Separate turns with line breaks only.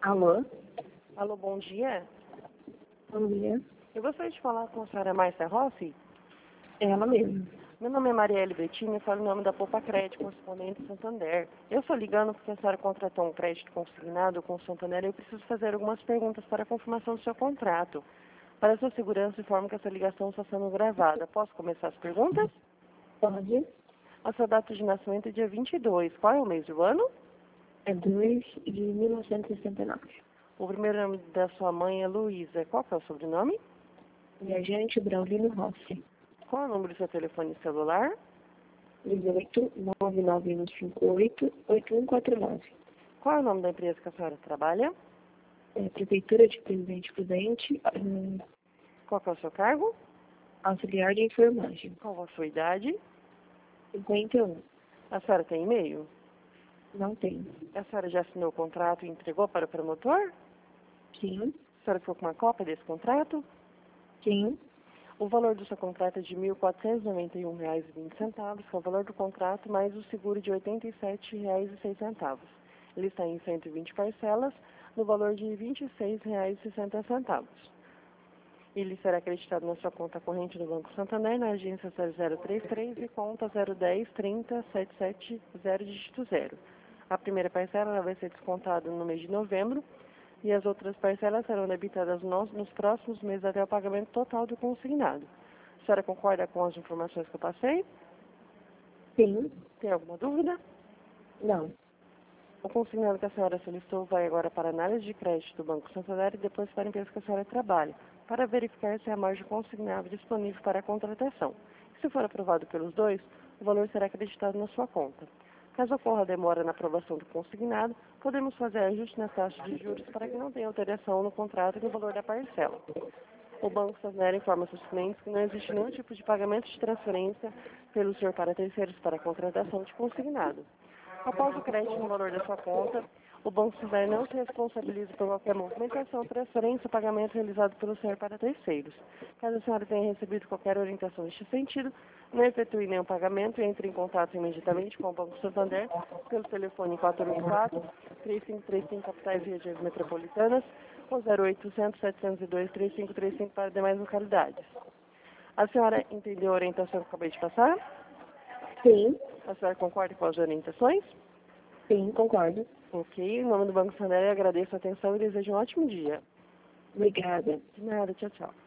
Alô?
Alô, bom dia.
Bom dia.
Eu gostaria de falar com a senhora Márcia Rossi.
É ela mesma.
Meu nome é Marielle Bettini, eu falo em nome da Poupa Crédito, correspondente Santander. Eu estou ligando porque a senhora contratou um crédito consignado com o Santander e eu preciso fazer algumas perguntas para a confirmação do seu contrato. Para a sua segurança, informo que essa ligação está sendo gravada. Posso começar as perguntas?
Pode?
A sua data de nascimento é dia 22. Qual é o mês do ano?
É 2 de 1969.
O primeiro nome da sua mãe é Luísa. Qual que é o sobrenome?
Viajante Braulino Rossi.
Qual é o número do seu telefone celular?
18 99158 8149.
Qual é o nome da empresa que a senhora trabalha?
Prefeitura de Presidente Prudente,
Qual que é o seu cargo?
auxiliar de enfermagem.
Qual a sua idade?
51.
A senhora tem e-mail?
Não tem.
A senhora já assinou o contrato e entregou para o promotor?
Sim.
A senhora ficou com uma cópia desse contrato?
Sim.
O valor do seu contrato é de R$ 1.491,20, que é o valor do contrato, mais o seguro de R$ 87,06. Ele está em 120 parcelas, no valor de R$ 26,60. Ele será acreditado na sua conta corrente do Banco Santander, na agência 0033 e conta 010 30 770 dígito 0. A primeira parcela ela vai ser descontada no mês de novembro e as outras parcelas serão debitadas nos próximos meses até o pagamento total do consignado. A senhora concorda com as informações que eu passei?
Sim.
Tem alguma dúvida?
Não.
O consignado que a senhora solicitou vai agora para a análise de crédito do Banco Santander e depois para a empresa que a senhora trabalha, para verificar se há margem consignável disponível para a contratação. Se for aprovado pelos dois, o valor será acreditado na sua conta. Caso ocorra demora na aprovação do consignado, podemos fazer ajuste na taxa de juros para que não tenha alteração no contrato e no valor da parcela. O Banco Santander informa seus clientes que não existe nenhum tipo de pagamento de transferência pelo senhor para terceiros para a contratação de consignado. Após o crédito no valor da sua conta, o Banco Santander não se responsabiliza por qualquer movimentação, transferência ou pagamento realizado pelo senhor para terceiros. Caso a senhora tenha recebido qualquer orientação neste sentido, não efetue nenhum pagamento e entre em contato imediatamente com o Banco Santander pelo telefone 484-3535 capitais e regiões metropolitanas ou 0800-702-3535 para demais localidades. A senhora entendeu a orientação que eu acabei de passar?
Sim.
A senhora concorda com as orientações?
Sim, concordo.
Ok. Em nome do Banco Santander, eu agradeço a atenção e desejo um ótimo dia.
Obrigada.
De nada. Tchau, tchau.